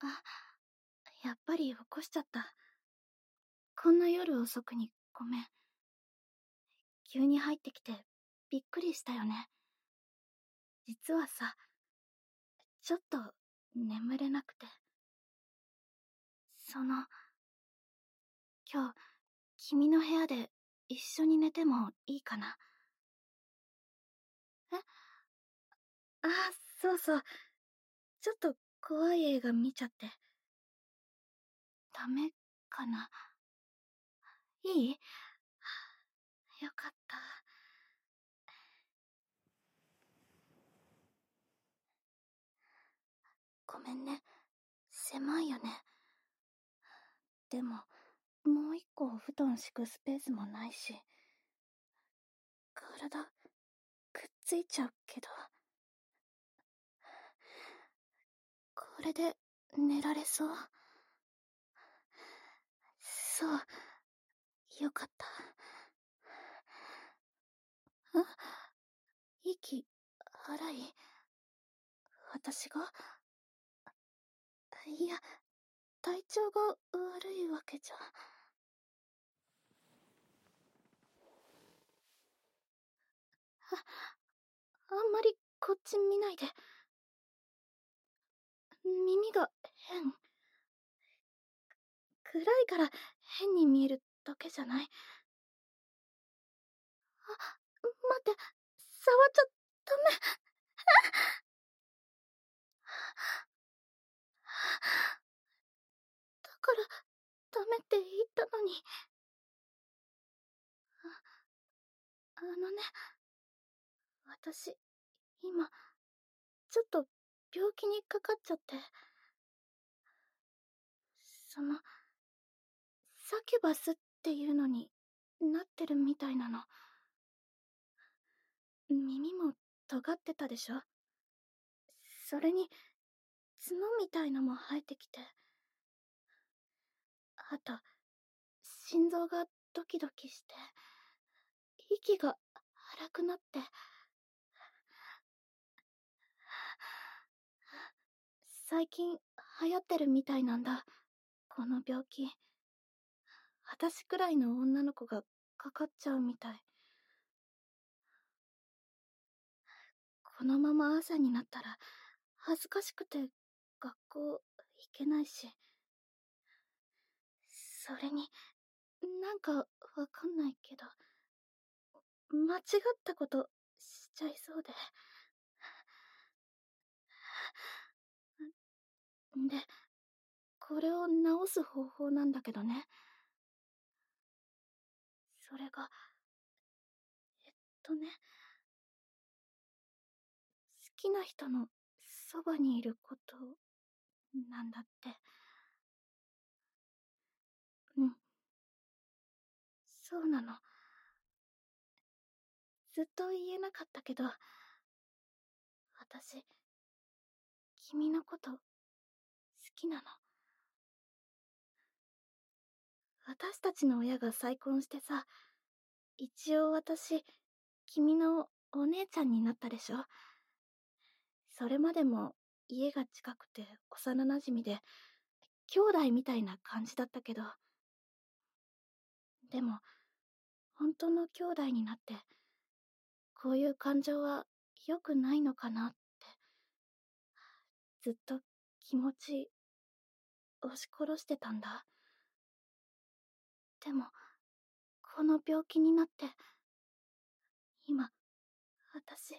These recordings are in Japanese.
やっぱり起こしちゃった。こんな夜遅くにごめん。急に入ってきてびっくりしたよね。実はさ、ちょっと眠れなくて。今日、君の部屋で一緒に寝てもいいかな？え？あ、そうそう。ちょっと怖い映画見ちゃって。ダメかな？いい？よかった。ごめんね。狭いよね。でも、もう一個お布団敷くスペースもないし。体、くっついちゃうけど。これで寝られそう？そう、よかった。息荒い？私が？いや、体調が悪いわけじゃ。あんまりこっち見ないで。耳が変。暗いから変に見えるだけじゃない？待って、触っちゃダメ。だからダメって言ったのに。あのね、私、今、ちょっと病気にかかっちゃって。サキュバスっていうのになってるみたいなの。耳も尖ってたでしょ？それに、角みたいのも生えてきて。あと、心臓がドキドキして、息が荒くなって。最近流行ってるみたいなんだ、この病気。私くらいの女の子がかかっちゃうみたい。このまま朝になったら恥ずかしくて学校行けないし。それに、なんかわかんないけど、間違ったことしちゃいそうで。で、これを直す方法なんだけどね。それが、ね、好きな人のそばにいることなんだって。うん、そうなの。ずっと言えなかったけど、私、君のこと好きなの。私たちの親が再婚してさ、一応私、君のお姉ちゃんになったでしょ？それまでも家が近くて幼馴染で、兄弟みたいな感じだったけど、でも、本当の兄弟になって、こういう感情は良くないのかなって、ずっと気持ち押し殺してたんだ。でも、この病気になって、今、私、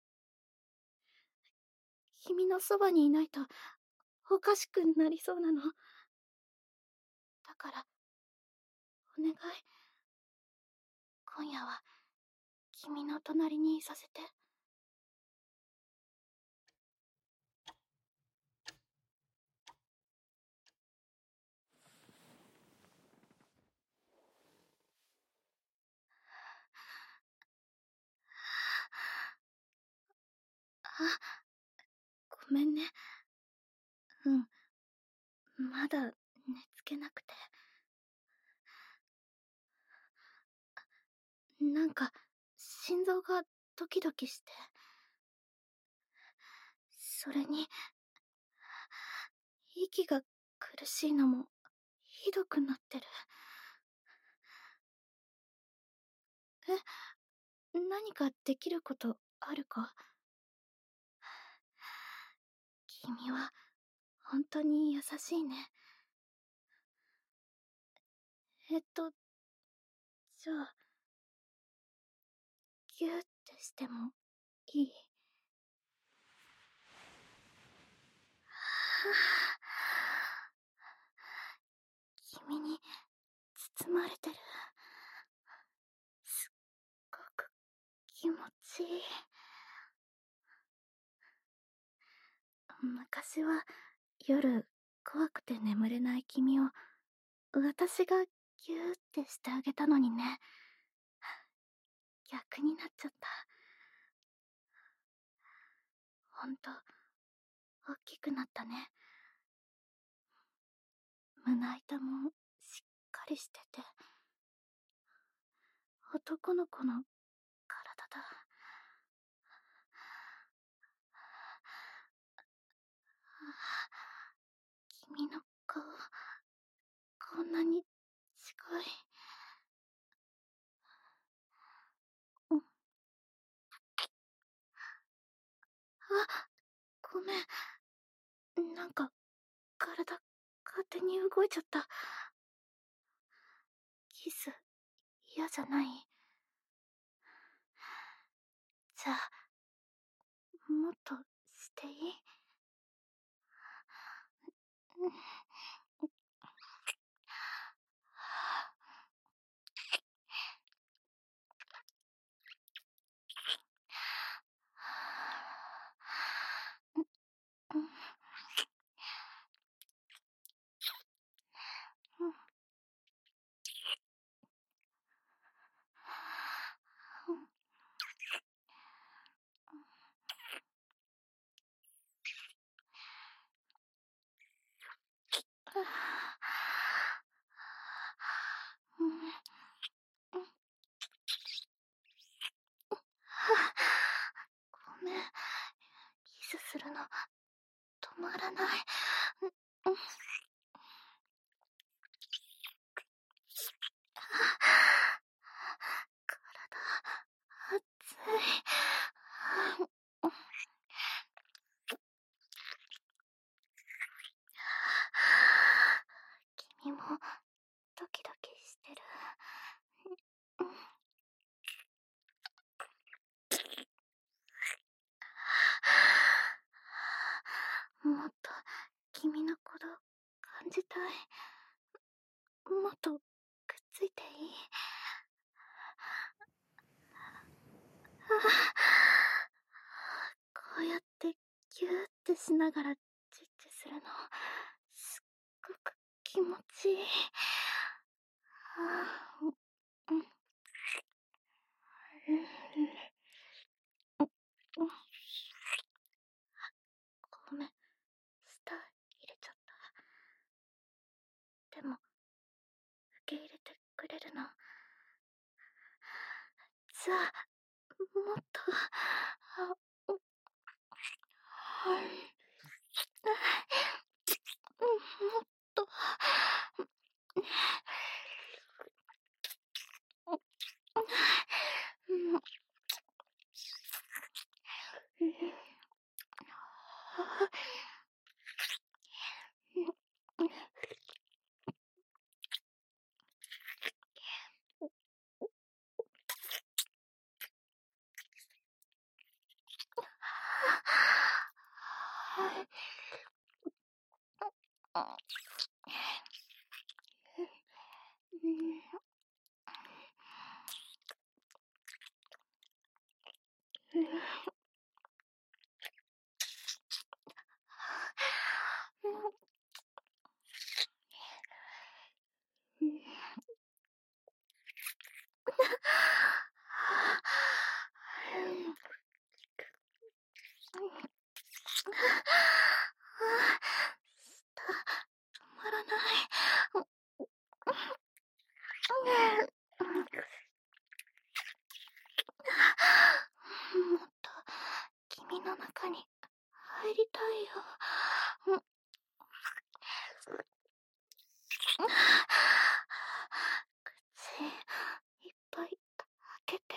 君のそばにいないとおかしくなりそうなの。だから、お願い。今夜は、君の隣にいさせて。あ、ごめんね。うん、まだ寝つけなくて。なんか、心臓がドキドキして。それに、 息が苦しいのもひどくなってる。何かできることあるか？君は本当に優しいね。じゃあ、ギューってしてもいい？君に包まれてる。すっごく気持ちいい。昔は夜怖くて眠れない君を私がギューってしてあげたのにね。逆になっちゃった。ほんと大きくなったね。胸板もしっかりしてて男の子の体だ。君の顔こんなに近い。うん。あ、ごめん。なんか体勝手に動いちゃった。キス嫌じゃない？じゃあもっとしていい？うん。うん。ごめん。キスするの止まらない。うん。体熱い。君もドキドキしてる。もっと君の鼓動感じたい。もっとくっついていい？こうやってギューってしながらチッチするのすっごく気持ちいい。うん。うん。ごめん、舌入れちゃった。でも受け入れてくれるの？じゃあもっとうん。もっと止まらない。もっと君の中に入りたいよ。 口いっぱい開けて。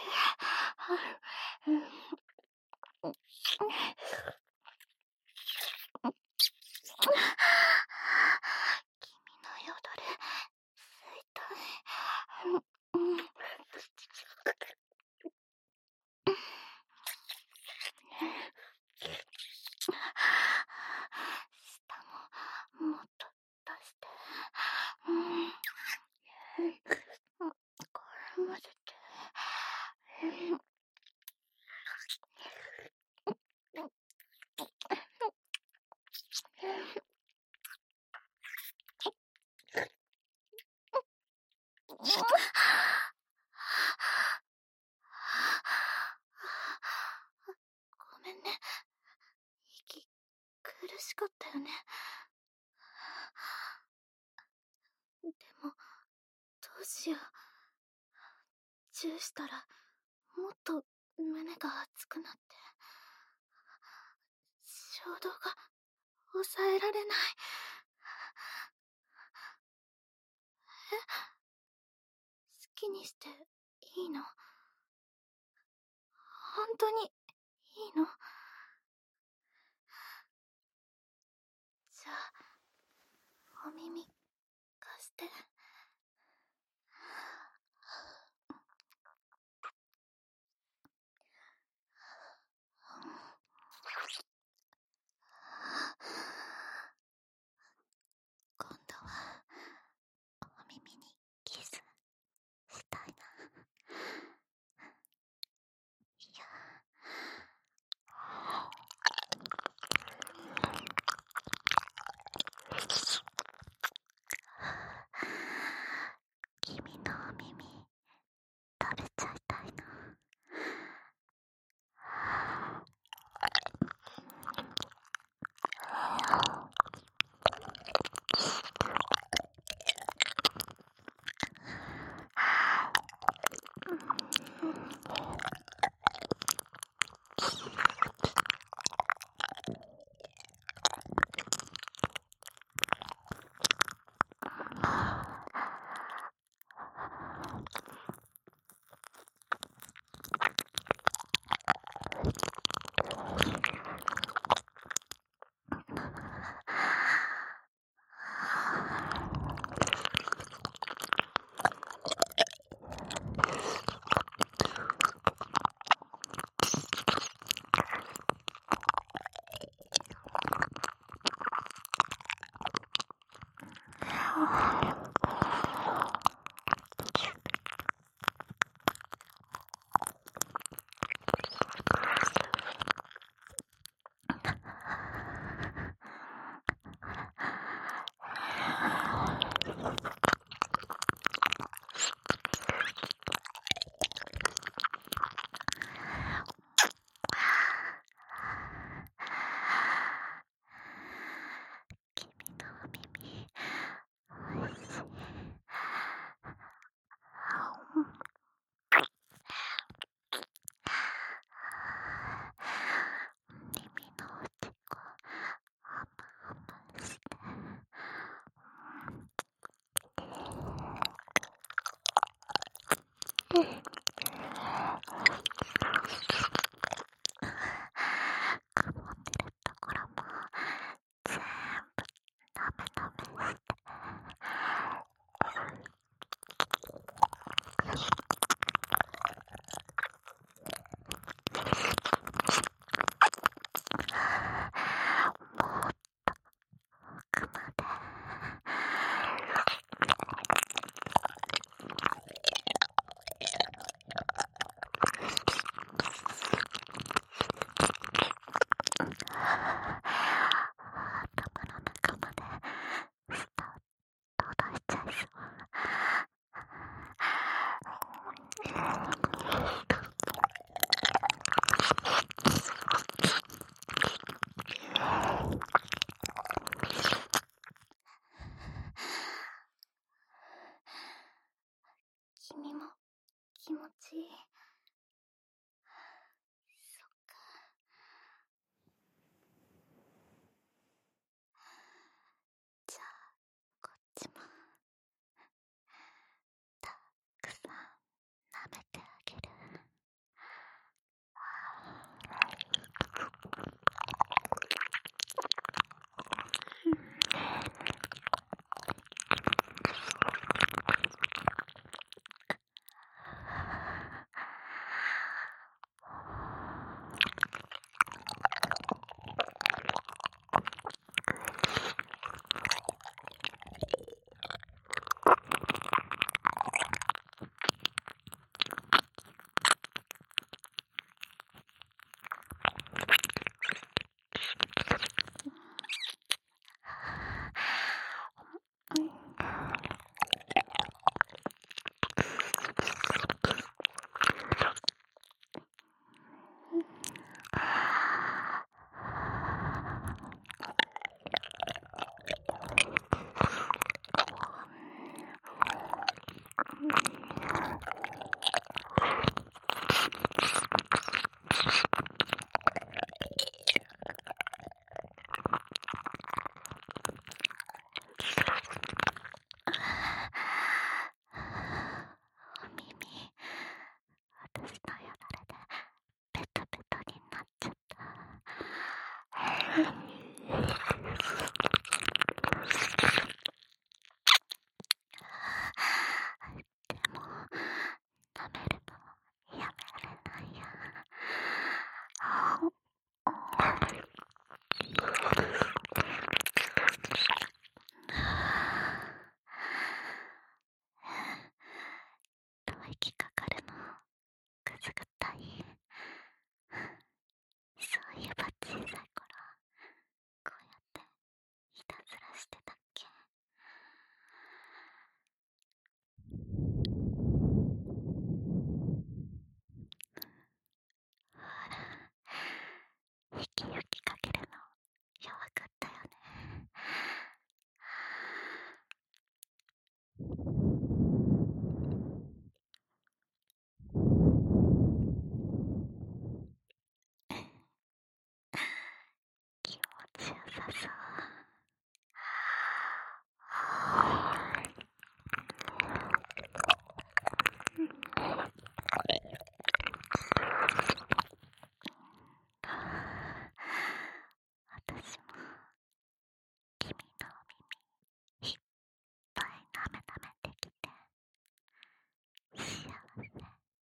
君のよだれ吸いたい。舌ももっと出して。絡ませて。ごめんね。息苦しかったよね。でもどうしよう。チューしたらもっと胸が熱くなって、衝動が抑えられない。好きにしていいの？本当にいいの？じゃあお耳貸して。今度はお耳にキスしたいな。いや。君のお耳食べちゃいたいな。君のお耳おいし舐めるのやめられないや。吐息かかるのくすぐったい。そういえば小さい頃こうやっていたずらしてたっけ。ほら、息吹きかけるの弱かったよね。気持ちよさそう。私も君のお耳いっぱい舐め舐めてきて幸せ。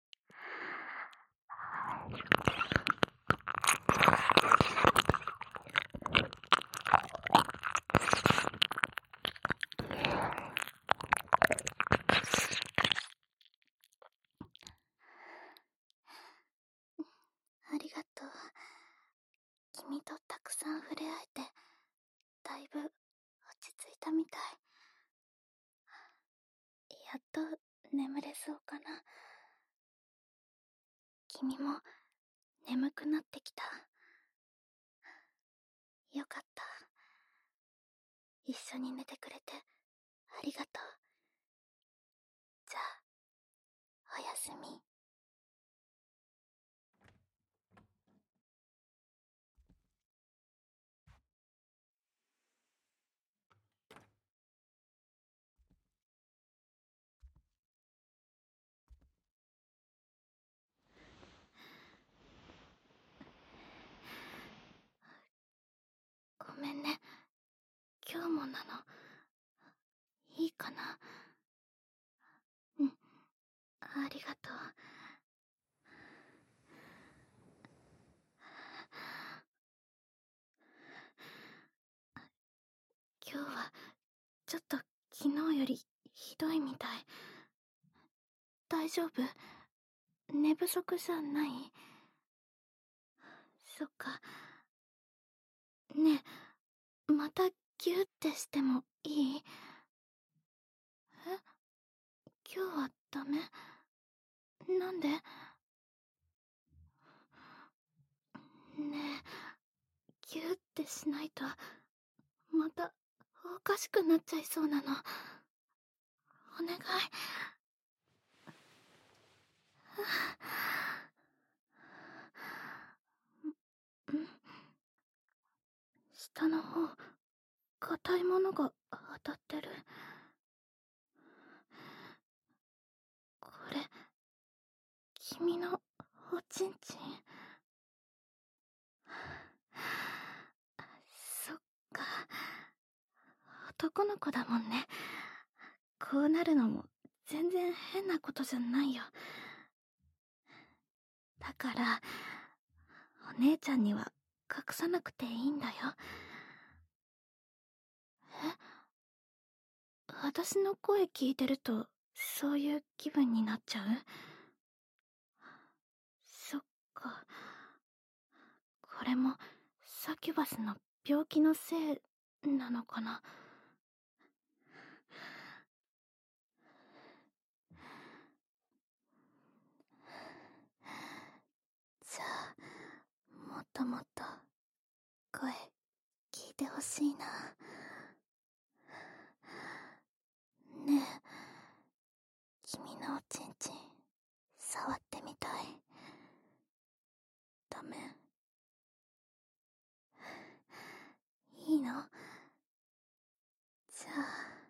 ありがとう。君とたくさん触れ合えてだいぶ落ち着いたみたい。やっと眠れそうかな。君も眠くなってきた。よかった。一緒に寝てくれてありがとう。じゃあ、おやすみ。ごめんね。今日もなの。いいかな。うん、ありがとう。今日はちょっと昨日よりひどいみたい。大丈夫？寝不足じゃない？そっか。ねえ、またギューってしてもいい？え？今日はダメ？なんで？ねえ、ギューってしないとまたおかしくなっちゃいそうなの。お願い。うん、下の方硬いものが当たってる。これ君のおちんちん？そっか、男の子だもんね。こうなるのも全然変なことじゃないよ。だからお姉ちゃんには隠さなくていいんだよ。私の声聞いてるとそういう気分になっちゃう？そっか。これもサキュバスの病気のせいなのかな。じゃあもっともっと声聞いてほしいな。ねえ、君のおちんちん触ってみたい。ダメ？いいの？じゃ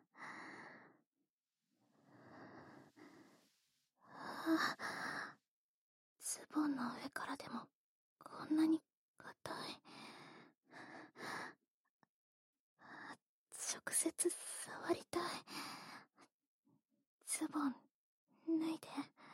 あ、ズボンの上からでもこんなに硬い。 接触りたい。ズボン脱いで。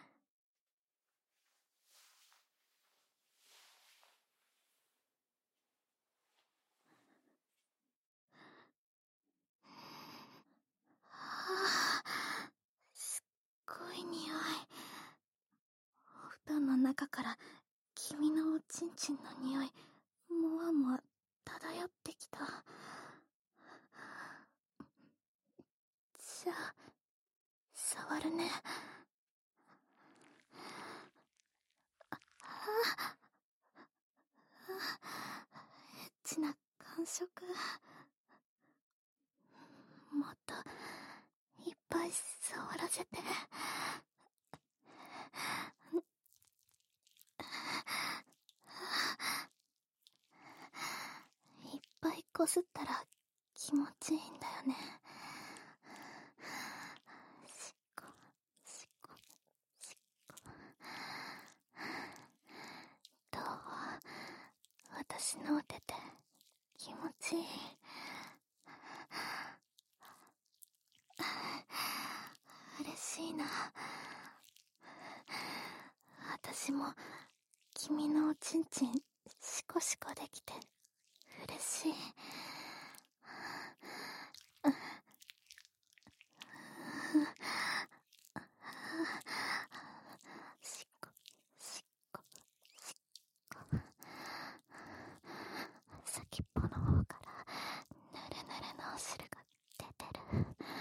はあ、すっごい匂い。お布団の中から君のおちんちんの匂い、もわもわ漂ってきた。じゃあ、触るね。エッチな感触。もっといっぱい触らせて。いっぱいこすったら気持ちいいんだよね。しっこしっこしっこ。どう？私のお手て気持ちいい？嬉しいな。私も君のおちんちんシコシコできて嬉しい。しっこしっこしっこ。先っぽの方からぬるぬるのお汁が出てる。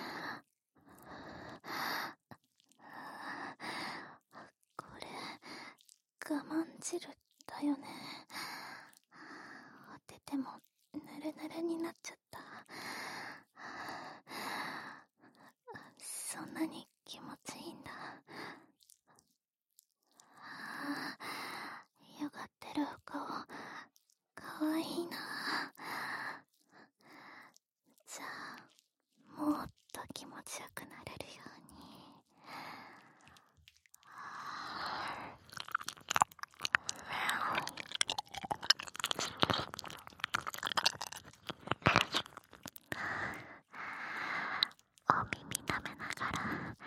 これ我慢汁だよね。お手手もぬるぬるになっちゃった。そんなに気持ちいいんだ。よがってるお顔かわいいな。じゃあもっと気持ちよくなれるように。お耳舐めながら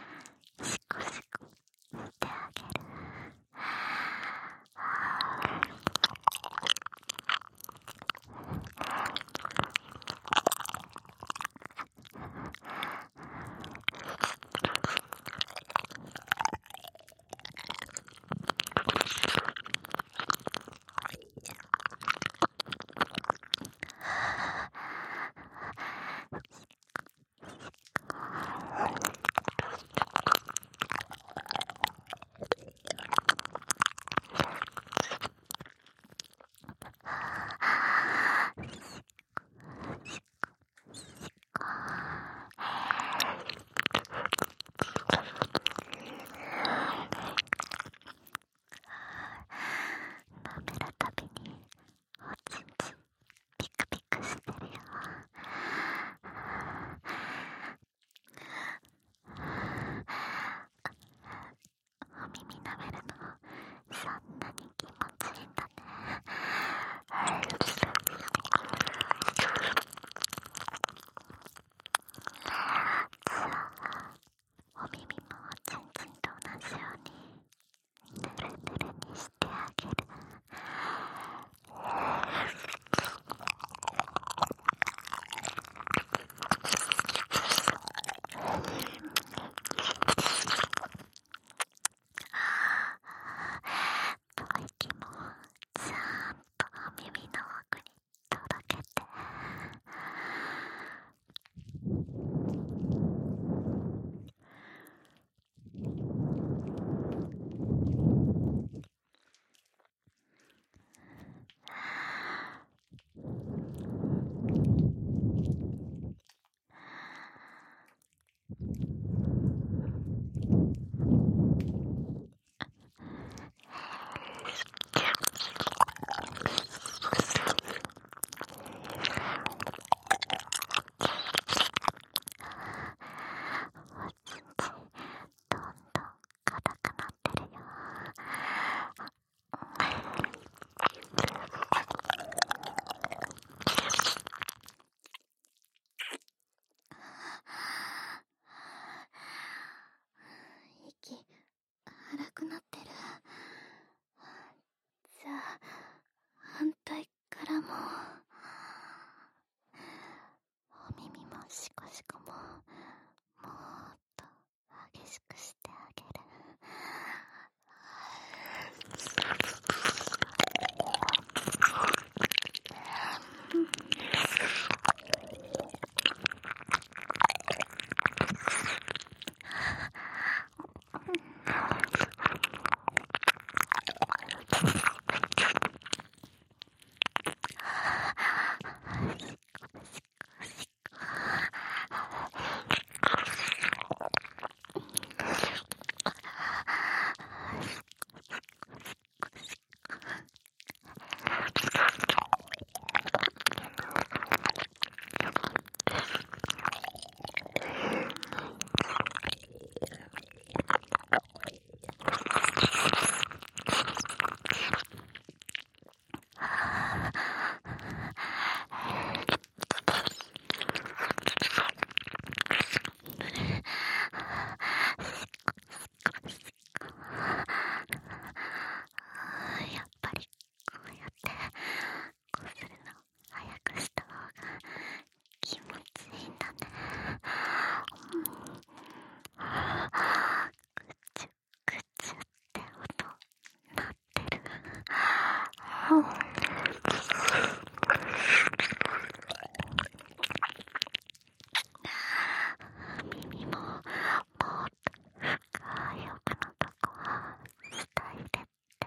耳ももっと深い奥のとこ下入れて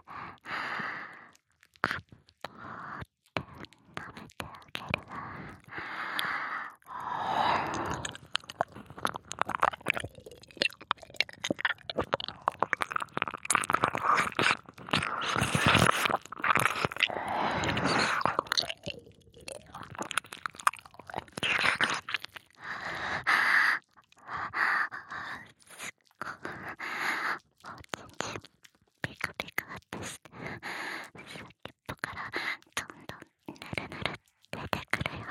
グッとって舐めてあげる。ピクピクってして先っぽからどんどんぬるぬる出てくるよ。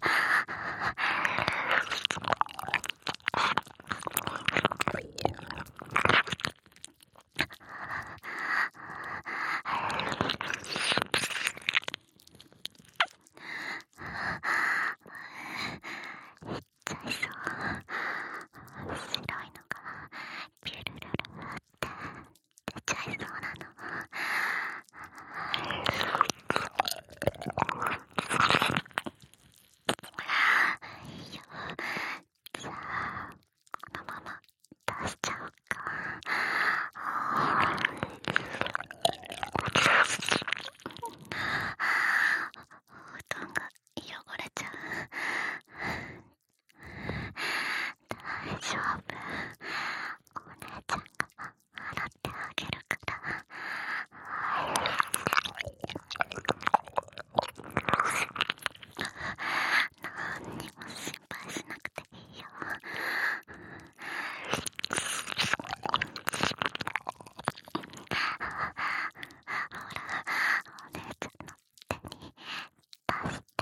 いっちゃいそう。白いのがピュルルルって出ちゃいそうなの。いいよ。じゃあこのまま出しちゃおうか。お布団が汚れちゃう。大丈夫。お姉ちゃんが洗ってあげるから。何にも心配しなくていいよ。ほら、お姉ちゃんの手に出して。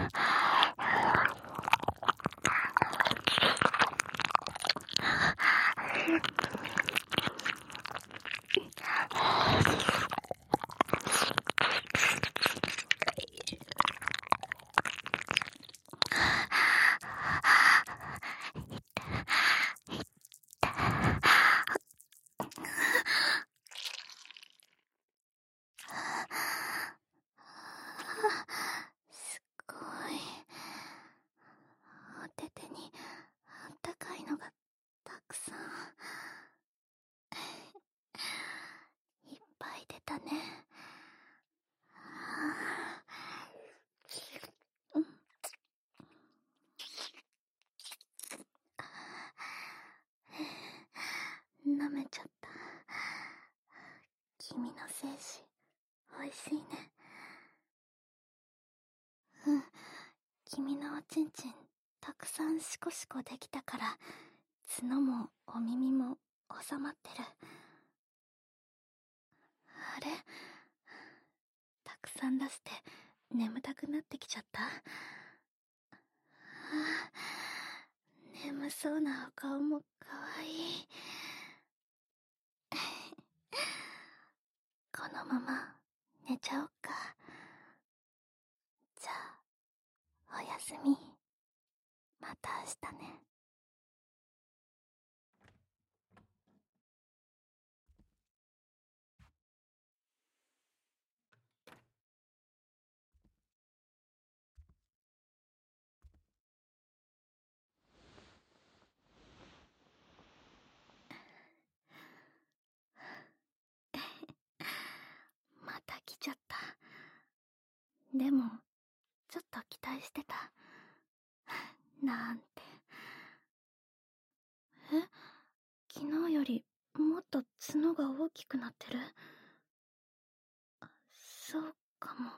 すごい。お手手にあったかいのがたくさんいっぱい出たね。舐めちゃった。君の精子おいしいね。君のおちんちんたくさんシコシコできたから角もお耳も収まってる。あれ、たくさん出して眠たくなってきちゃった。眠そうなお顔もかわいい。このまま寝ちゃおっか。じゃあおやすみ。また明日ね。また来ちゃった。でもちょっと期待してた。なんて。昨日よりもっと角が大きくなってる。そうかも。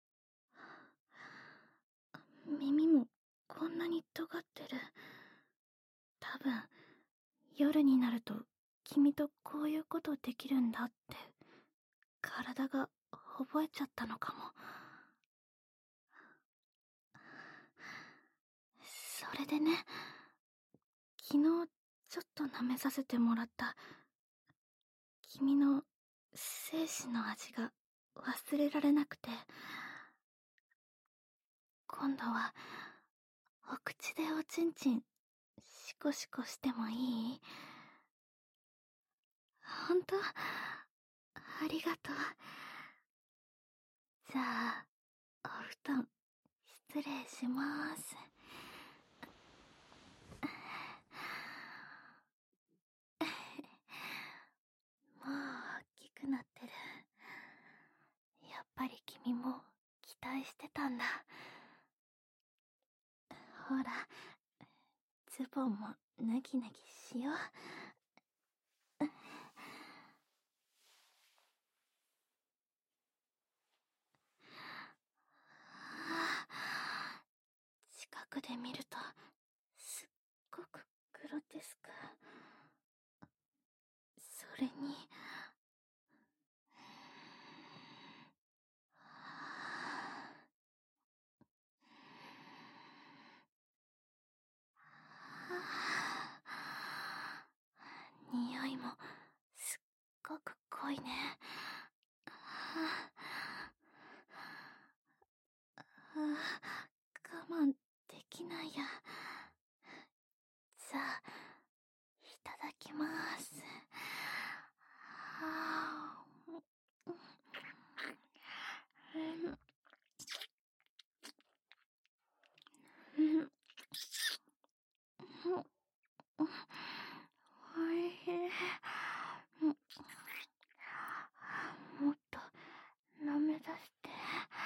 耳もこんなに尖ってる。多分夜になると君とこういうことできるんだって体が覚えちゃったのかも。それでね、昨日ちょっと舐めさせてもらった君の精子の味が忘れられなくて、今度はお口でおちんちんシコシコしてもいい？ほんと？ありがとう。 じゃあ、お布団、失礼します。もう大きくなってる。やっぱり君も期待してたんだ。ほら、ズボンも脱ぎ脱ぎしよう。近くで見るとすっごくグロテスク。それに匂いもすっごく濃いね。我慢できないや。じゃあ、いただきます。おいしい。もっと舐めさせて。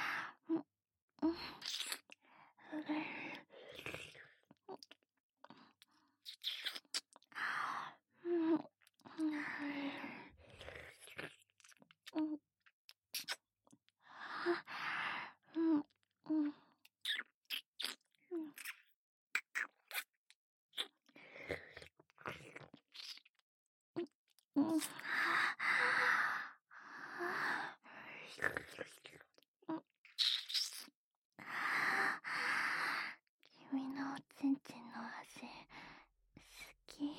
君のおちんちんの味、好き。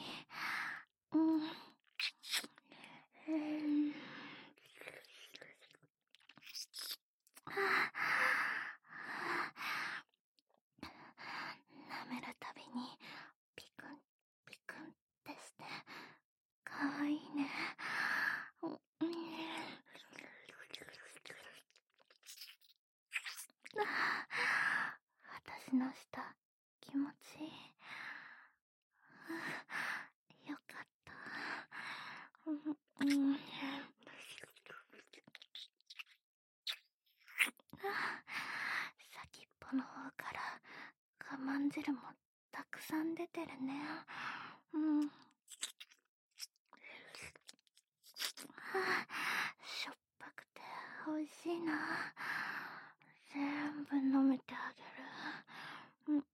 舐めるたびにピクンピクンってしてかわいいね。私の舌気持ちいい。よかった。先っぽの方から我慢汁もたくさん出てるね。しょっぱくて美味しいな。全部飲めてあげる。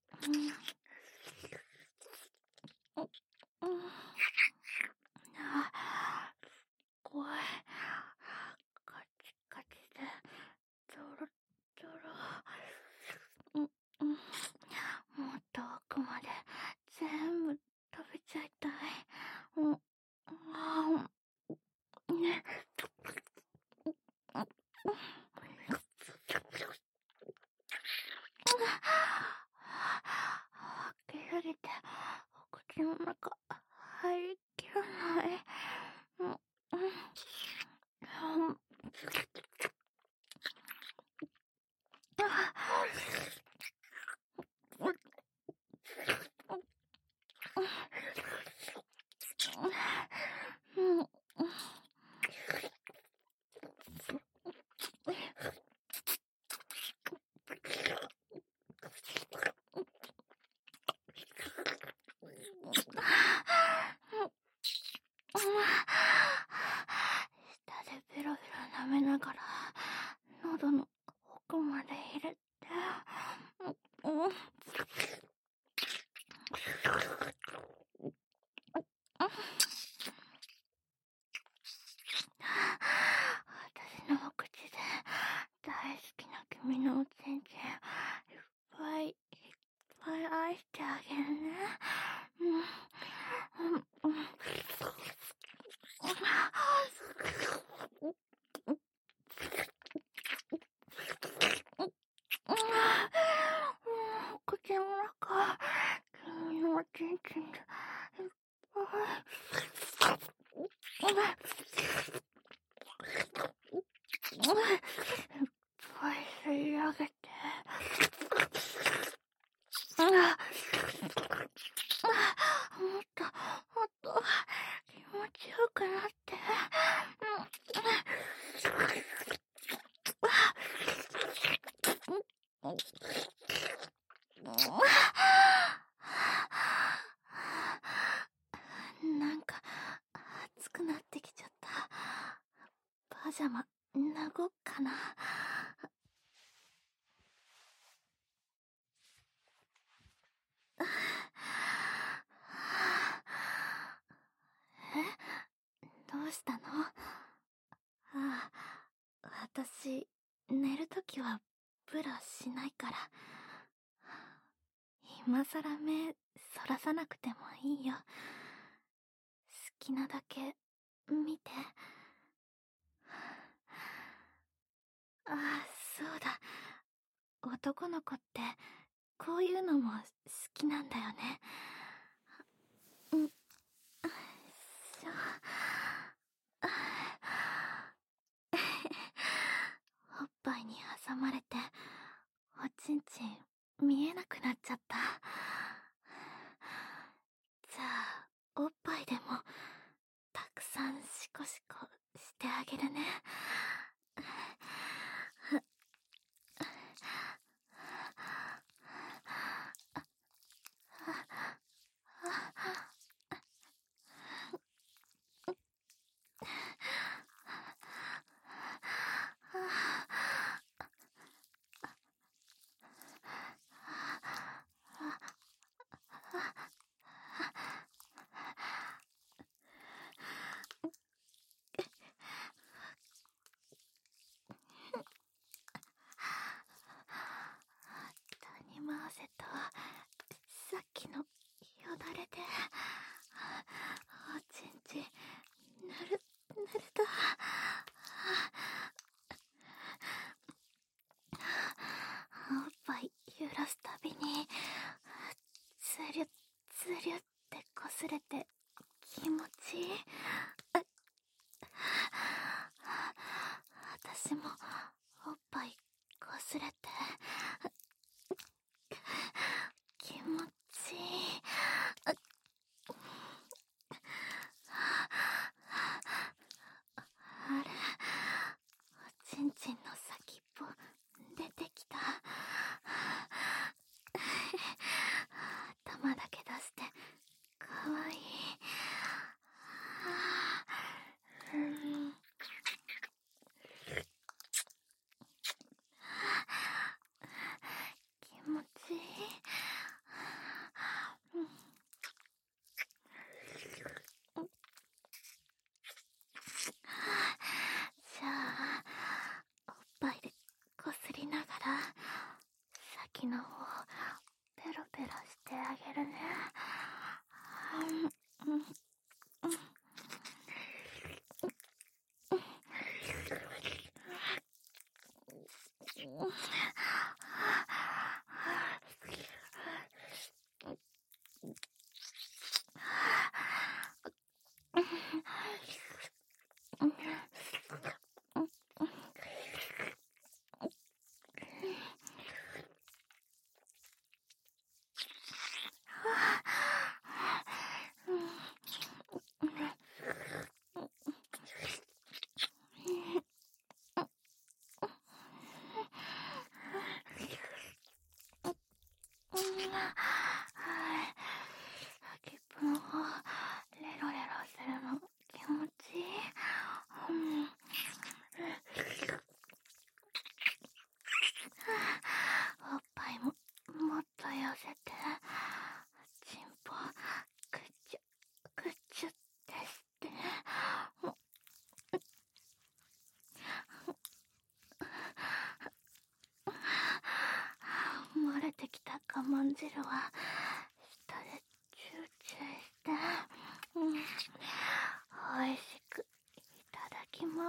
怖い。カチカチでドロドロ。もっと奥まで全部食べちゃいたい。開けすぎてお口の中入りきらない。舌でベロベロ舐めながら喉の奥まで入れて。私のお口で大好きな君のおちんちんいっぱいいっぱい愛してあげるね。口の中、君のおちんちんでいっぱいいっぱいなんか暑くなってきちゃった。パジャマ脱ごっかな。どうしたの？私寝るときはブラしないから。今さら目そらさなくてもいいよ。好きなだけ見て。そうだ。男の子ってこういうのも好きなんだよね。おっぱいに挟まれておちんちん見えなくなっちゃった。じゃあおっぱいでもたくさんシコシコしてあげるね。谷間汗とさっきのよだれでおちんちぬるだ。おっぱい揺らすたびにつりゅつりゅってこすれて気持ちいい。私もおっぱいこすれて気持ちいい。あれ、おちんちんの先っぽ出てきた。頭だけ出してかわいい。気持ちいい。じゃあおっぱいでこすりながら先の方ペロペロしてあげるね。先っぽの方レロレロするの気持ちいい。おっぱいももっと寄せてチンポくっちゅくっちゅってして漏れてきた我慢汁は下でチューチューしておいしくいただきます。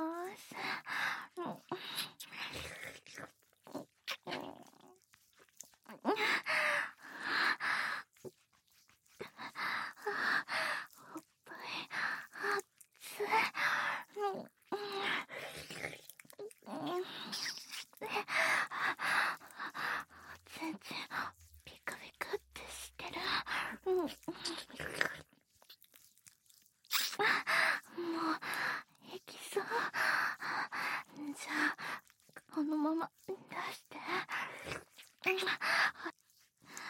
おっぱい熱い。全然ピクピクってしてる。もういきそう。じゃあこのまま出して。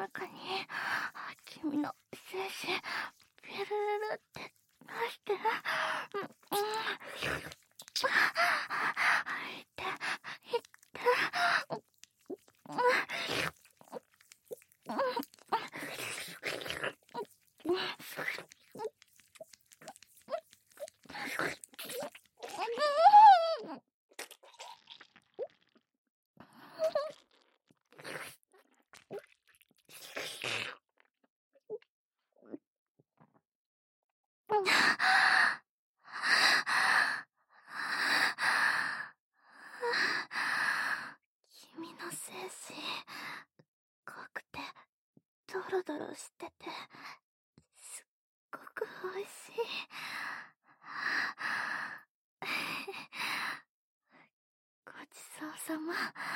中に君の精子ピュルルルって出して吐いていって君の精子濃くてドロドロしててすっごくおいしい。ごちそうさま。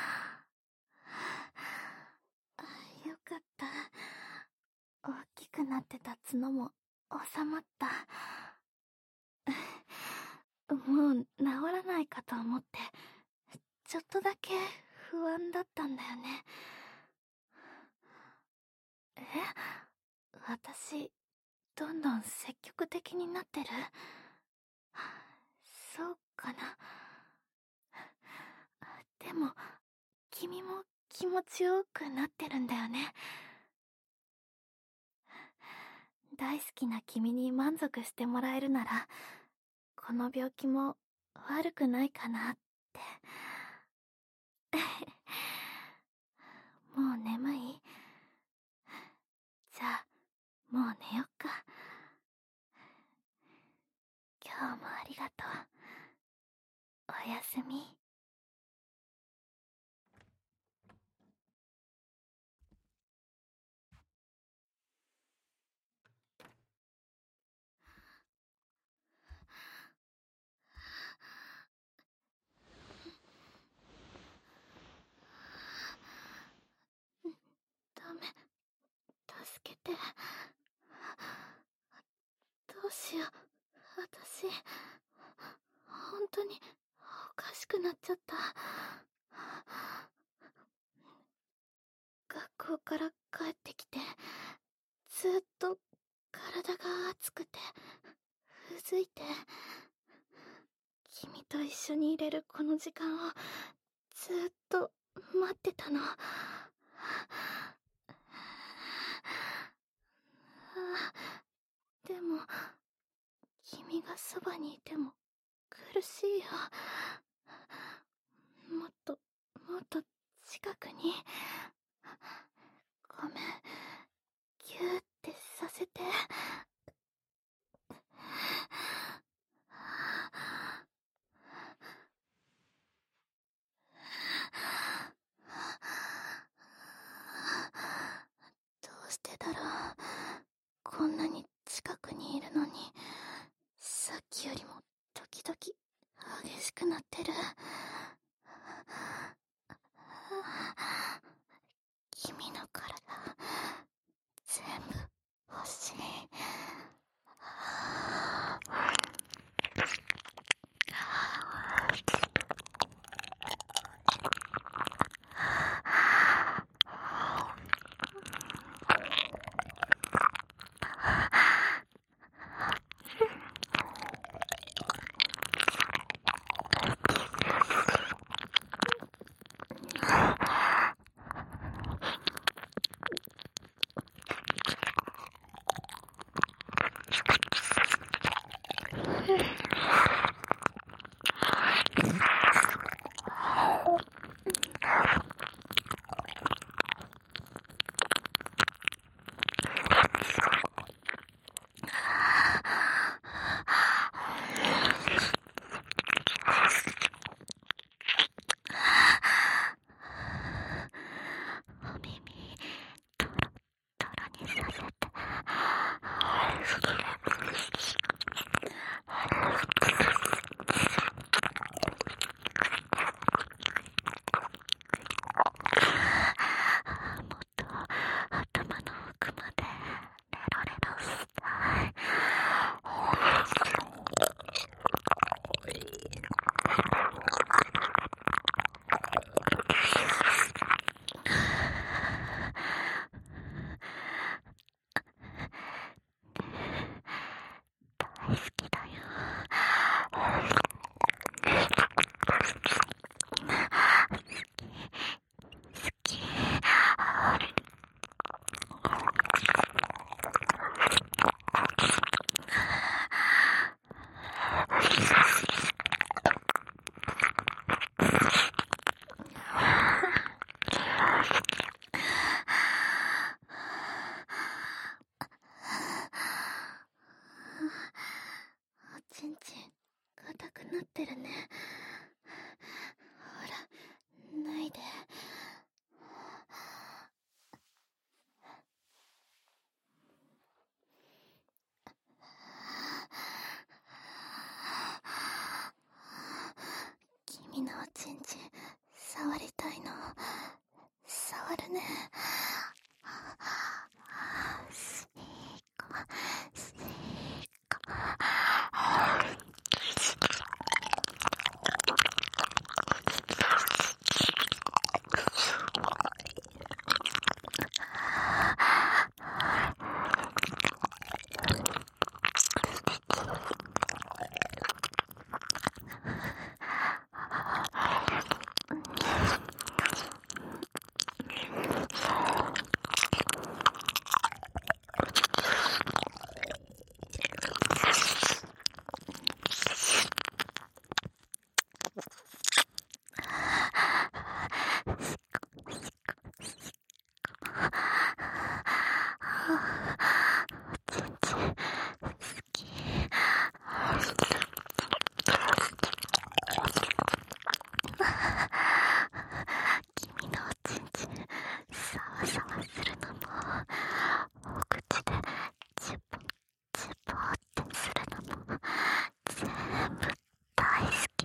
よかった。大きくなってた角も収まった。もう治らないかと思ってちょっとだけ不安だったんだよね。私どんどん積極的になってる？そうかな。でも君も気持ちよくなってるんだよね。大好きな君に満足してもらえるならこの病気も悪くないかなって。もう眠い？じゃあもう寝よっか。今日もありがとう。おやすみ。ダメ、助けて。どうしよう、私本当におかしくなっちゃった。学校から帰ってきてずっと体が熱くてうずいて、君と一緒にいれるこの時間をずっと待ってたの。でも君がそばにいても苦しいよ。もっともっと近くに。ごめん、ギューってさせて。どうしてだろう、こんなに近くにいるのにさっきよりも時々激しくなってる。君の体全部欲しい。 触りたいの。触るね。シーコ、シーコ。君のおちんちんサワサワするのも、お口でチュポチュポってするのも全部大好き。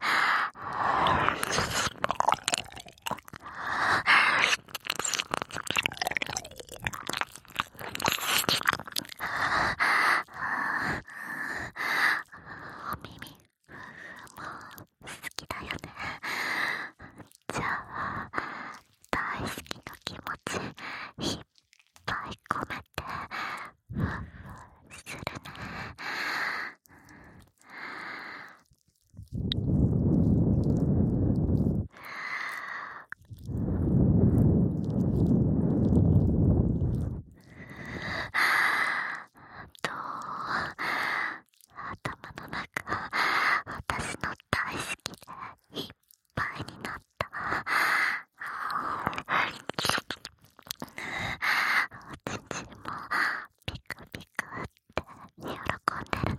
お耳も好きだよね。じゃあ大好きな気持ちいっぱい込めてふふするね。どう？頭の中私の大好きでいっぱいになった。おちんちんもピクピクって喜んでるね。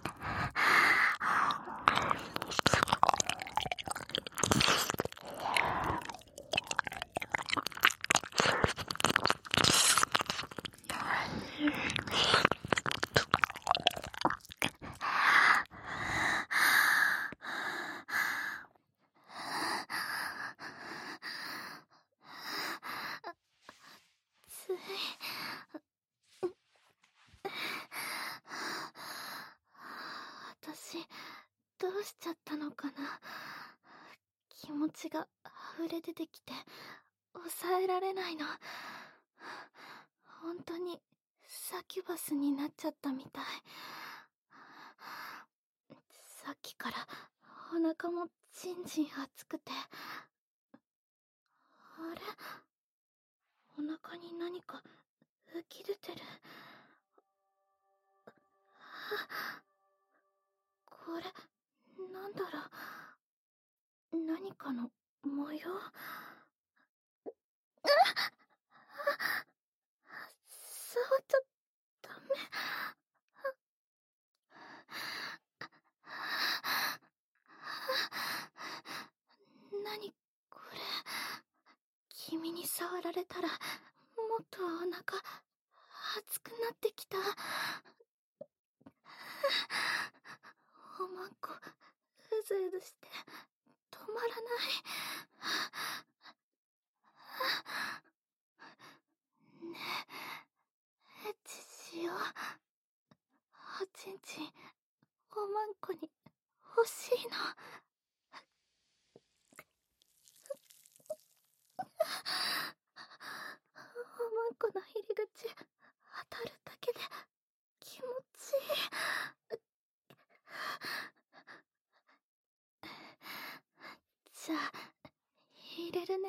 つい私どうしちゃったのかな。気持ちが溢れ出てきて抑えられないの。本当にサキュバスになっちゃったみたい。さっきからお腹もじんじん熱くて。あれ、お腹に何か浮き出てる。これなんだろう。何かの模様。触っちゃダメ。何これ。君に触られたらもっとお腹熱くなってきた。おまんこうずうずして止まらない。ねえ、エッチしよう。おちんちんおまんこに欲しいの。おまんこの入り口当たるだけで気持ちいい。じゃあ入れるね。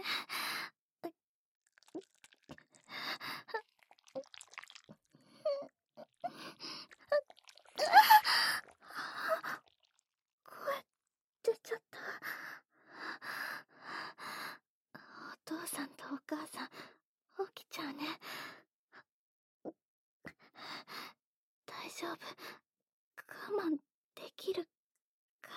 声出ちゃった。お父さんとお母さん起きちゃうね。大丈夫、我慢できるから。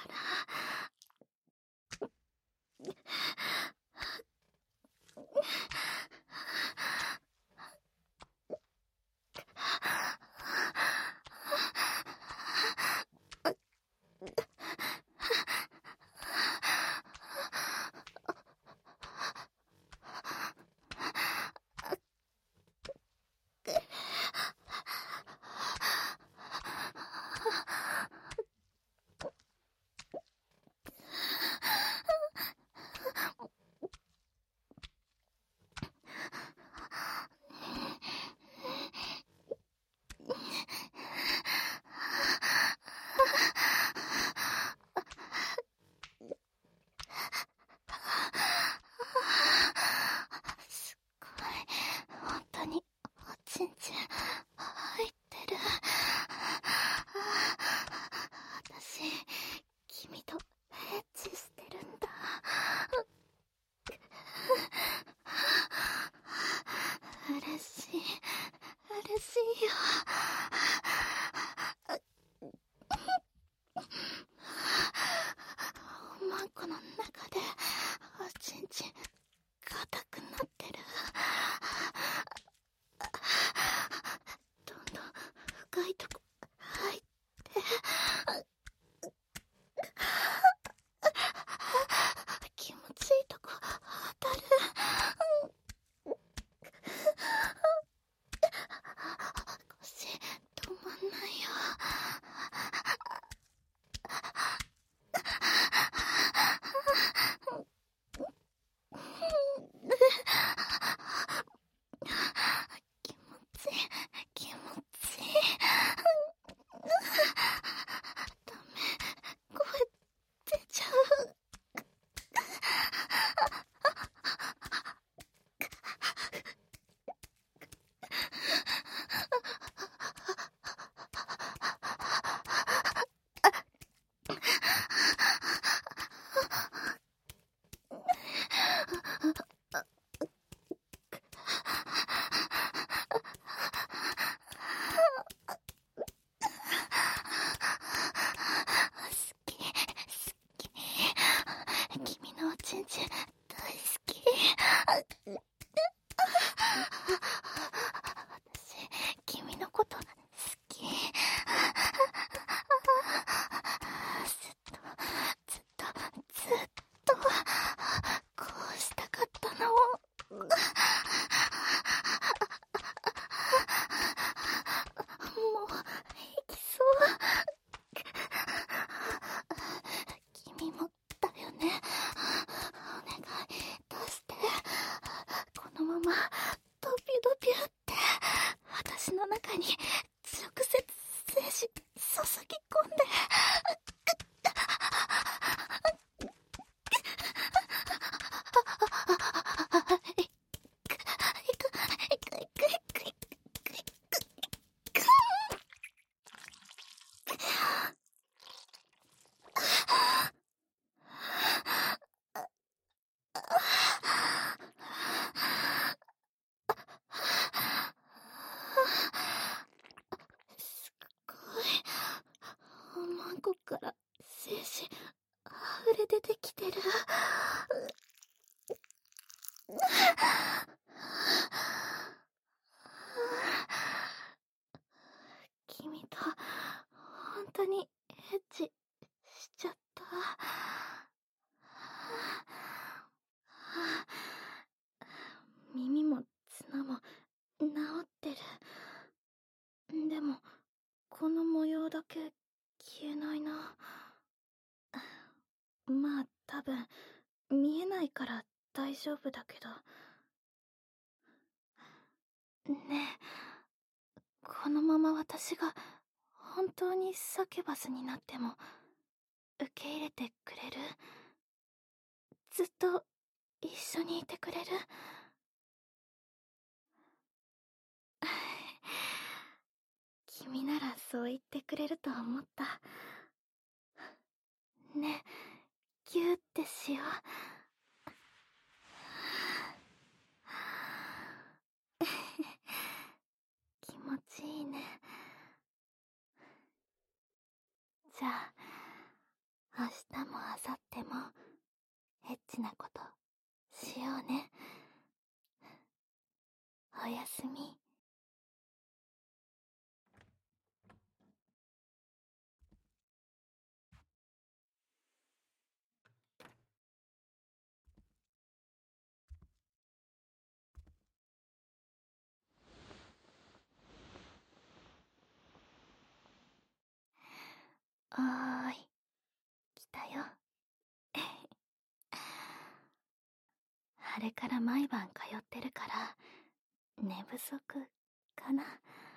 嬉しいよ。おまんこの中でおちんちん硬くなってる。どんどん深いとこ入って、気持ちいいとこ当たる。腰止まんないよ。気持ちいい、気持ちいい。ダメ、声出ちゃう。好き、好き。君のおちんちん大好き。私、君のこと好き。ずっと、ずっと、ずっと、こうしたかったの。もう、行きそう。君もだよね。お願い出して。このままドピュドピュって私の中に直接精子注ぎ込んで。すごい。おまんこから精子溢れ出てきてる。君と本当にエッチしちゃった。耳も角も治ってる。でもこの模様だけ消えないな。まあ多分見えないから大丈夫だけど。ねえ、このまま私が本当にサキュバスになっても受け入れてくれる？ずっと一緒にいてくれる？君ならそう言ってくれると思った。ね、ギューってしよう。気持ちいいね。じゃあ明日も明後日もエッチなことしようね。おやすみ。おーい、来たよ。あれから毎晩通ってるから寝不足かな。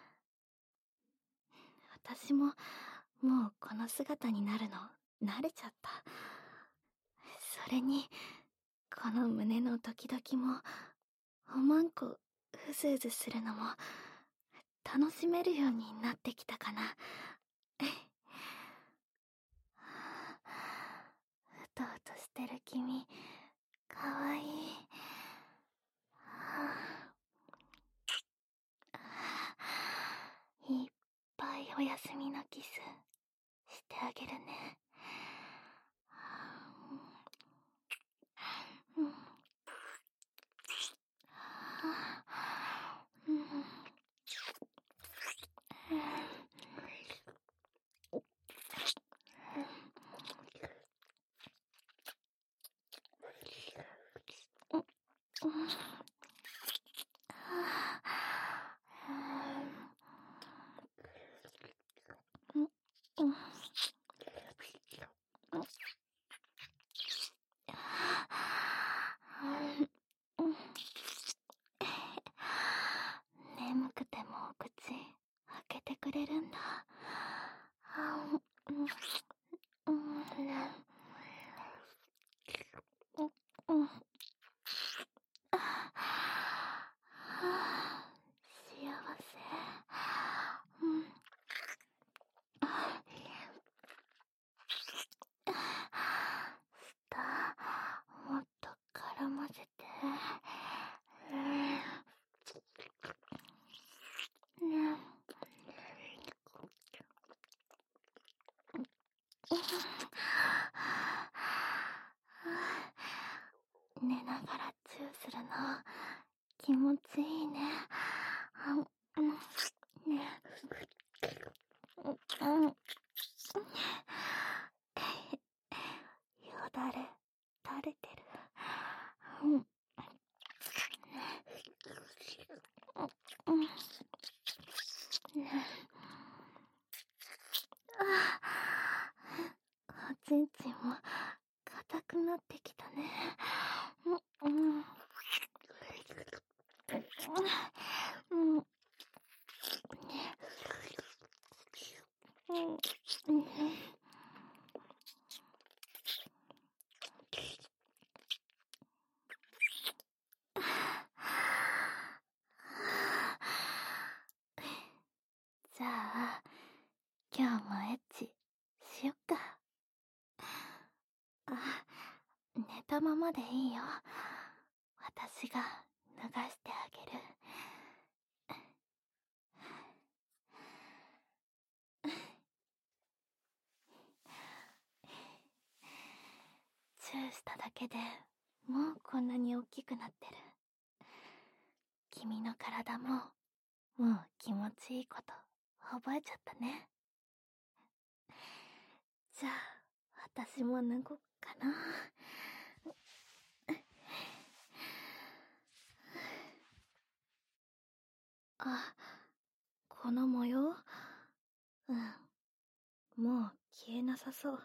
私ももうこの姿になるの慣れちゃった。それにこの胸のドキドキもおまんこうずうずするのも楽しめるようになってきたかな。うとうとしてる君かわいい。 休みのキスしてあげるね。眠くてもお口開けてくれるんだ。幸せ。スター、もっと絡ませて。寝ながらチューするの気持ちいいね。よだれ垂れてる。おちんちんも硬くなってきたね。じゃあ今日もエッチしよっか。寝たままでいいよ。私が脱がしてあげる。チューしただけでもうこんなに大きくなってる。君の体ももう気持ちいいこと覚えちゃったね。じゃあ私も脱ごっかな。あ、この模様？もう消えなさそう。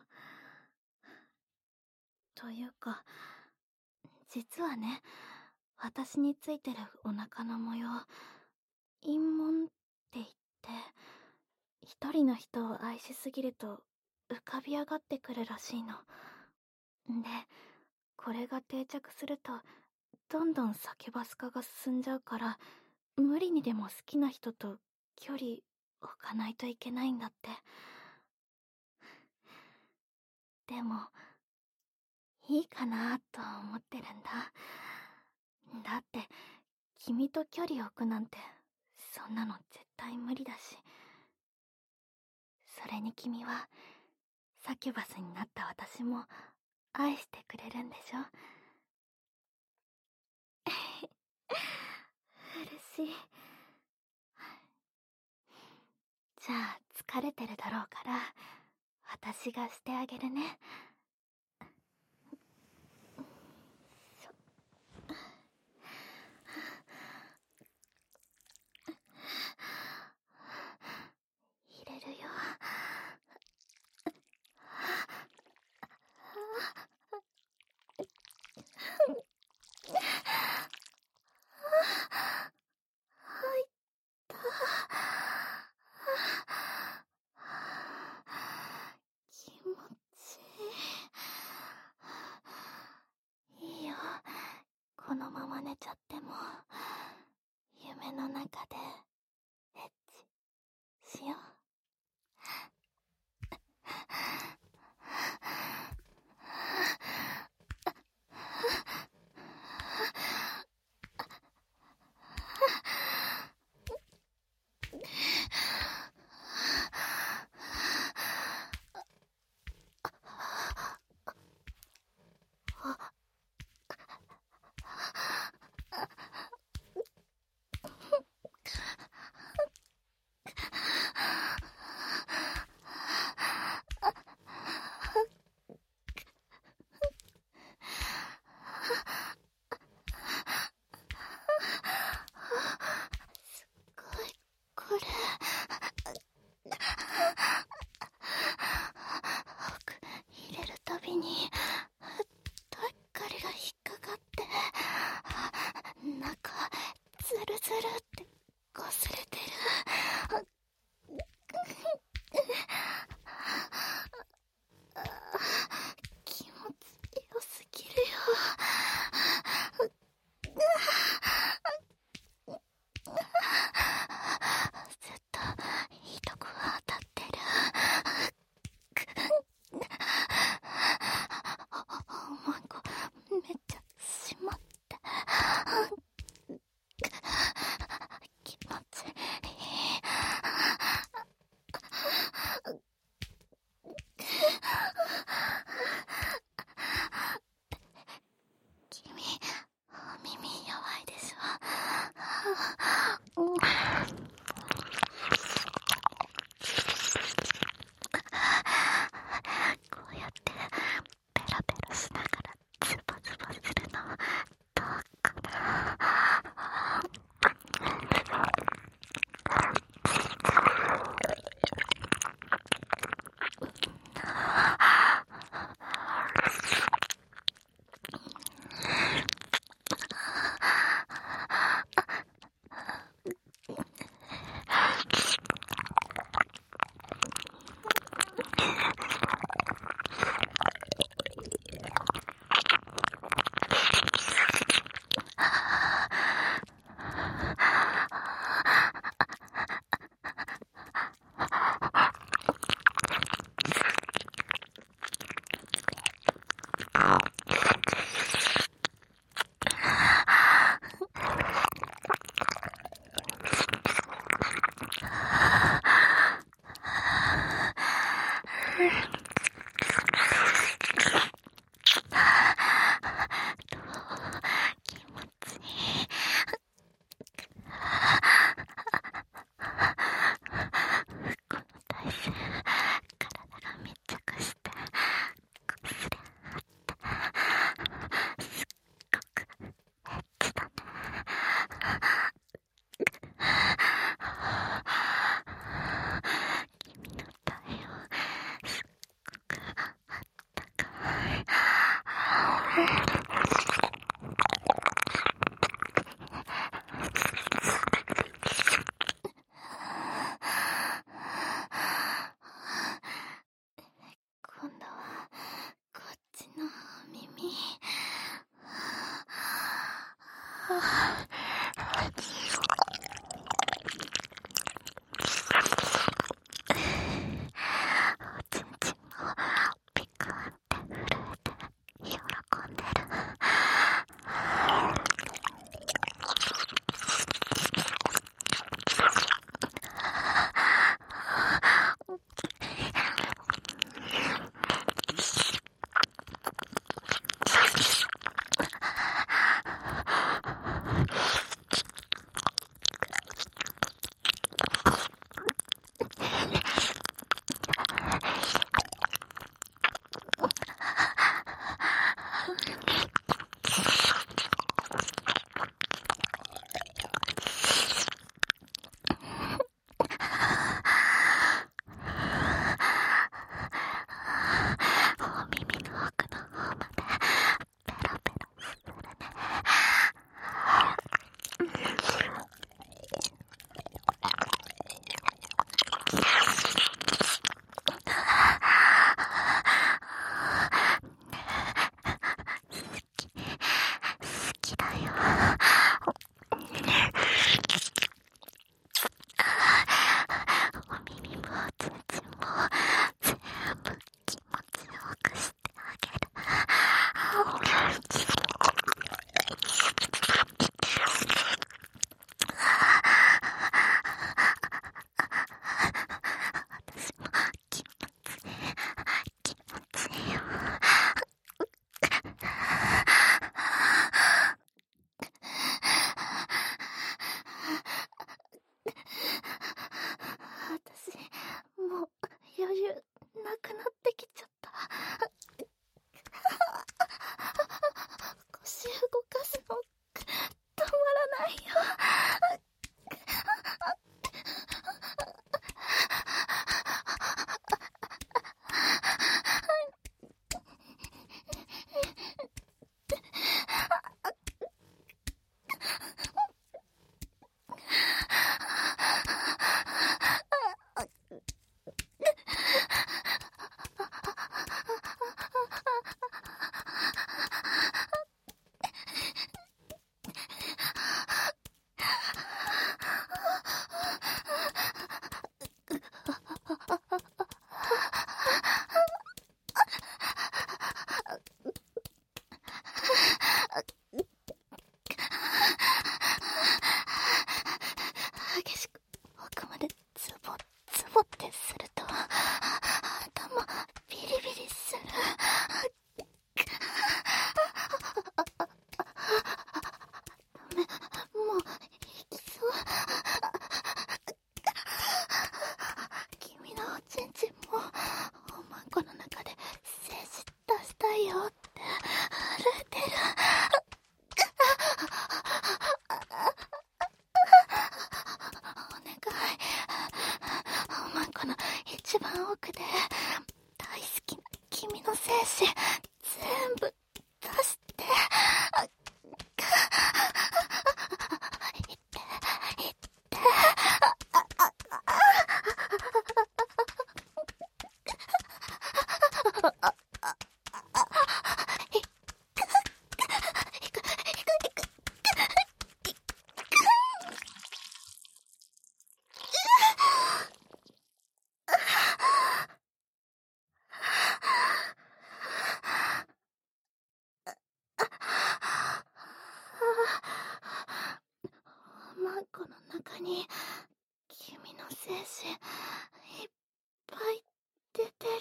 というか、実はね、私についてるお腹の模様、陰紋って言って、一人の人を愛しすぎると浮かび上がってくるらしいの。で、これが定着すると、どんどんサキュバス化が進んじゃうから、無理にでも好きな人と距離置かないといけないんだって。でも、いいかなと思ってるんだ。だって、君と距離を置くなんて、そんなの絶対無理だし。それに君は、サキュバスになった私も愛してくれるんでしょ？嬉しい。じゃあ疲れてるだろうから、私がしてあげるね。入れるよ。入った。気持ちいい。いいよ。このまま寝ちゃっても、夢の中でエッチしよう。 するって忘れてる。気持ちよすぎるよ。ずっといいとこ当たってる。おまんこめっちゃしまって。気持ちいい。君、お耳弱いでしょ。こうやってペラペラしながらズボズボするのどうかな。今度はこっちの耳。おちんちんもピクンって震えて喜んでる。お耳の奥の方までペロペロするね。好きだよ。お耳もおちんちんも全部気持ちよくしてあげる。私も気持ちいい。気持ちいいよ。 子全部出して。マンコの中に君の精子いっぱい出てる。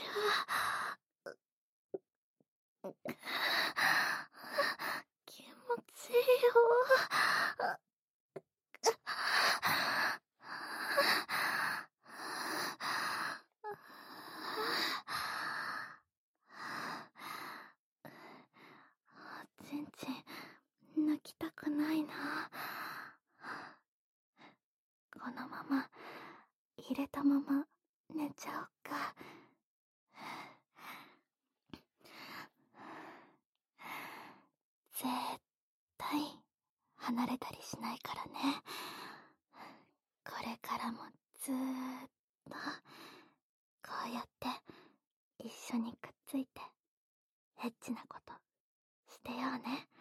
気持ちいいよ。ちんちん泣きたくないな。このまま入れたまま寝ちゃおっか。絶対離れたりしないからね。これからもずーっとこうやって一緒にくっついてエッチなことしてようね。